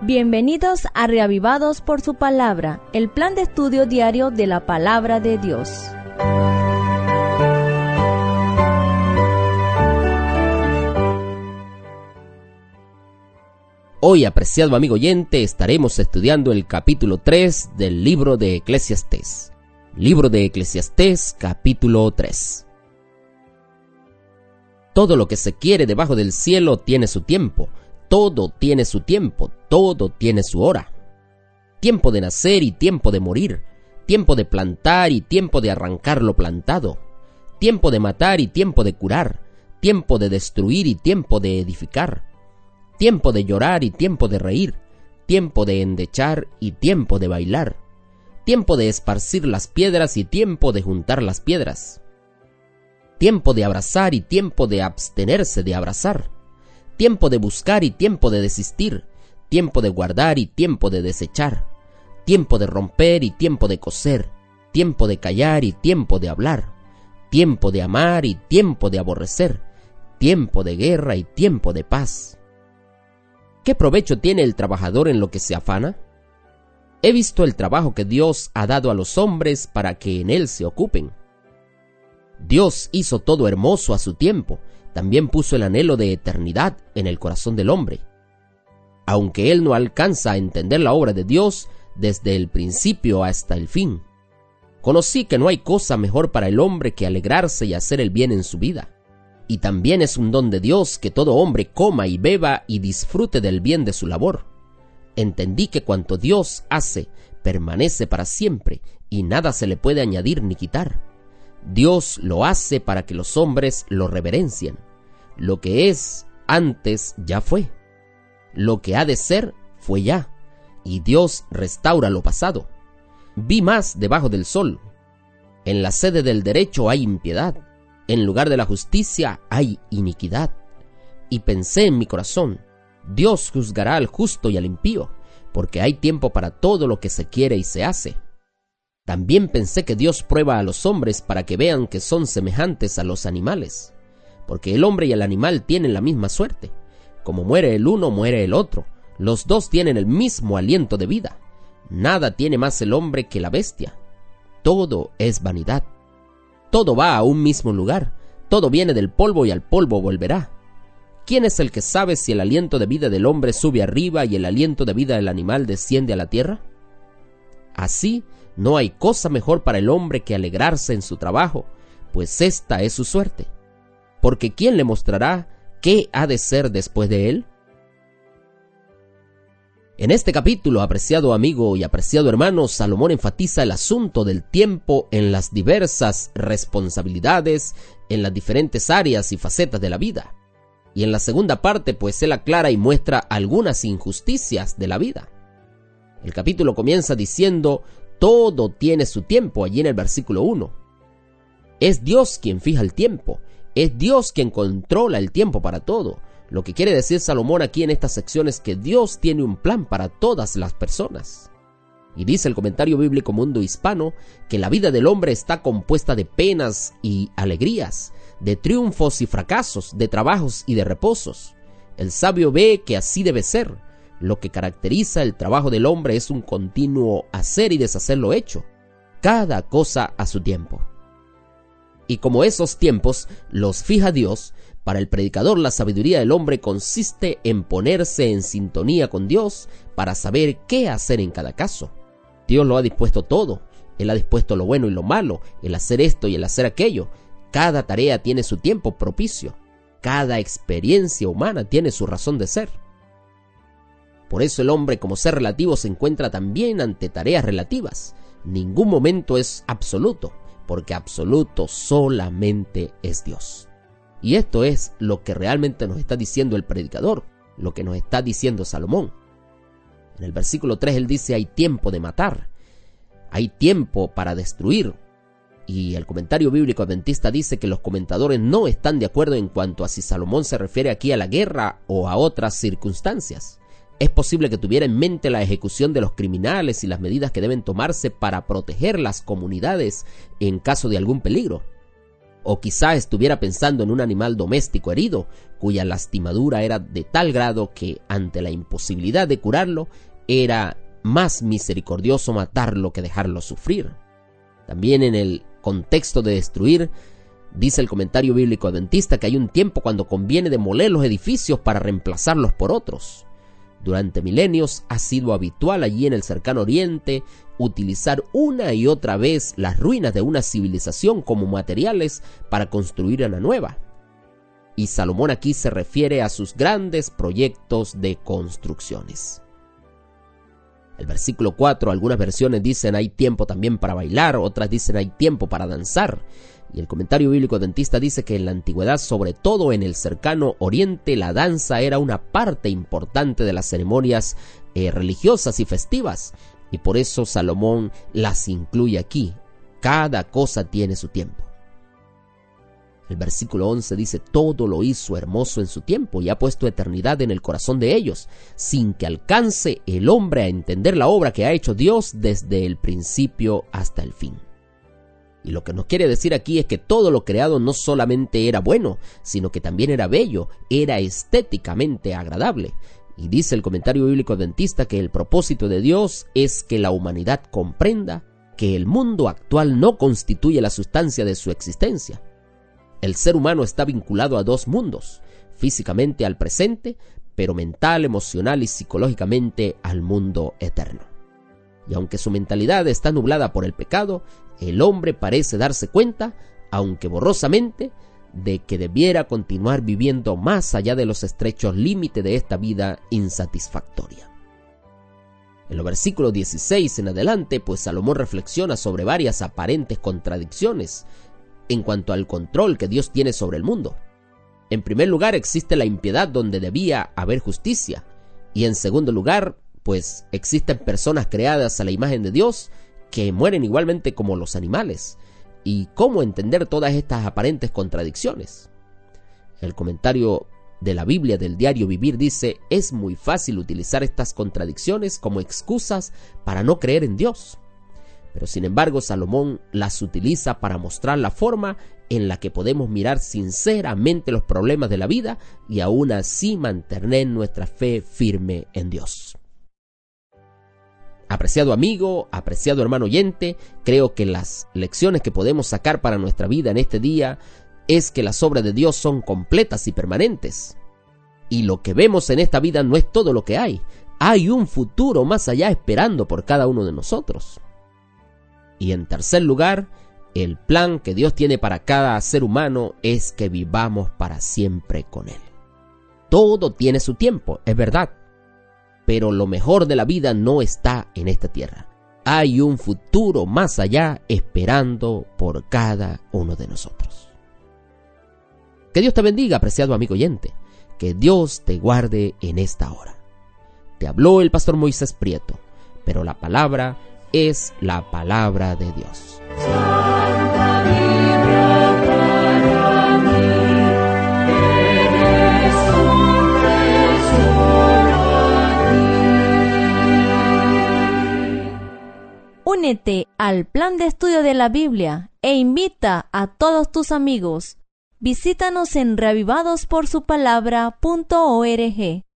Bienvenidos a Reavivados por su Palabra, el plan de estudio diario de la Palabra de Dios. Hoy, apreciado amigo oyente, estaremos estudiando el capítulo 3 del libro de Eclesiastés. Libro de Eclesiastés, capítulo 3. Todo lo que se quiere debajo del cielo tiene su tiempo. Todo tiene su tiempo, todo tiene su hora. Tiempo de nacer y tiempo de morir. Tiempo de plantar y tiempo de arrancar lo plantado. Tiempo de matar y tiempo de curar. Tiempo de destruir y tiempo de edificar. Tiempo de llorar y tiempo de reír, tiempo de endechar y tiempo de bailar, tiempo de esparcir las piedras y tiempo de juntar las piedras, tiempo de abrazar y tiempo de abstenerse de abrazar, tiempo de buscar y tiempo de desistir, tiempo de guardar y tiempo de desechar, tiempo de romper y tiempo de coser, tiempo de callar y tiempo de hablar, tiempo de amar y tiempo de aborrecer, tiempo de guerra y tiempo de paz. ¿Qué provecho tiene el trabajador en lo que se afana? He visto el trabajo que Dios ha dado a los hombres para que en él se ocupen. Dios hizo todo hermoso a su tiempo, también puso el anhelo de eternidad en el corazón del hombre. Aunque él no alcanza a entender la obra de Dios desde el principio hasta el fin, conocí que no hay cosa mejor para el hombre que alegrarse y hacer el bien en su vida. Y también es un don de Dios que todo hombre coma y beba y disfrute del bien de su labor. Entendí que cuanto Dios hace, permanece para siempre, y nada se le puede añadir ni quitar. Dios lo hace para que los hombres lo reverencien. Lo que es antes ya fue. Lo que ha de ser fue ya, y Dios restaura lo pasado. Vi más debajo del sol. En la sede del derecho hay impiedad. En lugar de la justicia hay iniquidad. Y pensé en mi corazón, Dios juzgará al justo y al impío, porque hay tiempo para todo lo que se quiere y se hace. También pensé que Dios prueba a los hombres para que vean que son semejantes a los animales, porque el hombre y el animal tienen la misma suerte. Como muere el uno, muere el otro. Los dos tienen el mismo aliento de vida. Nada tiene más el hombre que la bestia. Todo es vanidad. Todo va a un mismo lugar, todo viene del polvo y al polvo volverá. ¿Quién es el que sabe si el aliento de vida del hombre sube arriba y el aliento de vida del animal desciende a la tierra? Así, no hay cosa mejor para el hombre que alegrarse en su trabajo, pues esta es su suerte. Porque ¿quién le mostrará qué ha de ser después de él? En este capítulo, apreciado amigo y apreciado hermano, Salomón enfatiza el asunto del tiempo en las diversas responsabilidades, en las diferentes áreas y facetas de la vida. Y en la segunda parte, pues él aclara y muestra algunas injusticias de la vida. El capítulo comienza diciendo, todo tiene su tiempo, allí en el versículo 1. Es Dios quien fija el tiempo, es Dios quien controla el tiempo para todo. Lo que quiere decir Salomón aquí en esta sección es que Dios tiene un plan para todas las personas. Y dice el comentario bíblico Mundo Hispano que la vida del hombre está compuesta de penas y alegrías, de triunfos y fracasos, de trabajos y de reposos. El sabio ve que así debe ser. Lo que caracteriza el trabajo del hombre es un continuo hacer y deshacer lo hecho, cada cosa a su tiempo. Y como esos tiempos los fija Dios, para el predicador la sabiduría del hombre consiste en ponerse en sintonía con Dios para saber qué hacer en cada caso. Dios lo ha dispuesto todo, Él ha dispuesto lo bueno y lo malo, el hacer esto y el hacer aquello. Cada tarea tiene su tiempo propicio, cada experiencia humana tiene su razón de ser. Por eso el hombre como ser relativo se encuentra también ante tareas relativas. Ningún momento es absoluto, porque absoluto solamente es Dios. Y esto es lo que realmente nos está diciendo el predicador, lo que nos está diciendo Salomón. En el versículo 3 él dice, hay tiempo de matar, hay tiempo para destruir. Y el comentario bíblico adventista dice que los comentadores no están de acuerdo en cuanto a si Salomón se refiere aquí a la guerra o a otras circunstancias. Es posible que tuviera en mente la ejecución de los criminales y las medidas que deben tomarse para proteger las comunidades en caso de algún peligro. O quizá estuviera pensando en un animal doméstico herido, cuya lastimadura era de tal grado que, ante la imposibilidad de curarlo, era más misericordioso matarlo que dejarlo sufrir. También en el contexto de destruir, dice el comentario bíblico adventista que hay un tiempo cuando conviene demoler los edificios para reemplazarlos por otros. Durante milenios ha sido habitual allí en el cercano oriente utilizar una y otra vez las ruinas de una civilización como materiales para construir una nueva. Y Salomón aquí se refiere a sus grandes proyectos de construcciones. El versículo 4, algunas versiones dicen hay tiempo también para bailar, otras dicen hay tiempo para danzar. Y el comentario bíblico adventista dice que en la antigüedad, sobre todo en el cercano oriente, la danza era una parte importante de las ceremonias religiosas y festivas. Y por eso Salomón las incluye aquí. Cada cosa tiene su tiempo. El versículo 11 dice, todo lo hizo hermoso en su tiempo y ha puesto eternidad en el corazón de ellos, sin que alcance el hombre a entender la obra que ha hecho Dios desde el principio hasta el fin. Y lo que nos quiere decir aquí es que todo lo creado no solamente era bueno, sino que también era bello, era estéticamente agradable. Y dice el comentario bíblico adventista que el propósito de Dios es que la humanidad comprenda que el mundo actual no constituye la sustancia de su existencia. El ser humano está vinculado a dos mundos, físicamente al presente, pero mental, emocional y psicológicamente al mundo eterno. Y aunque su mentalidad está nublada por el pecado, el hombre parece darse cuenta, aunque borrosamente, de que debiera continuar viviendo más allá de los estrechos límites de esta vida insatisfactoria. En los versículos 16 en adelante, pues Salomón reflexiona sobre varias aparentes contradicciones en cuanto al control que Dios tiene sobre el mundo. En primer lugar, existe la impiedad donde debía haber justicia, y en segundo lugar, pues existen personas creadas a la imagen de Dios que mueren igualmente como los animales. ¿Y cómo entender todas estas aparentes contradicciones? El comentario de la Biblia del Diario Vivir dice, es muy fácil utilizar estas contradicciones como excusas para no creer en Dios. Pero sin embargo, Salomón las utiliza para mostrar la forma en la que podemos mirar sinceramente los problemas de la vida y aún así mantener nuestra fe firme en Dios. Apreciado amigo, apreciado hermano oyente, creo que las lecciones que podemos sacar para nuestra vida en este día es que las obras de Dios son completas y permanentes. Y lo que vemos en esta vida no es todo lo que hay. Hay un futuro más allá esperando por cada uno de nosotros. Y en tercer lugar, el plan que Dios tiene para cada ser humano es que vivamos para siempre con Él. Todo tiene su tiempo, es verdad. Pero lo mejor de la vida no está en esta tierra. Hay un futuro más allá esperando por cada uno de nosotros. Que Dios te bendiga, apreciado amigo oyente. Que Dios te guarde en esta hora. Te habló el pastor Moisés Prieto, pero la palabra es la palabra de Dios. Santa Biblia para mí, eres un tesoro. Únete al plan de estudio de la Biblia e invita a todos tus amigos. Visítanos en reavivadosporsupalabra.org.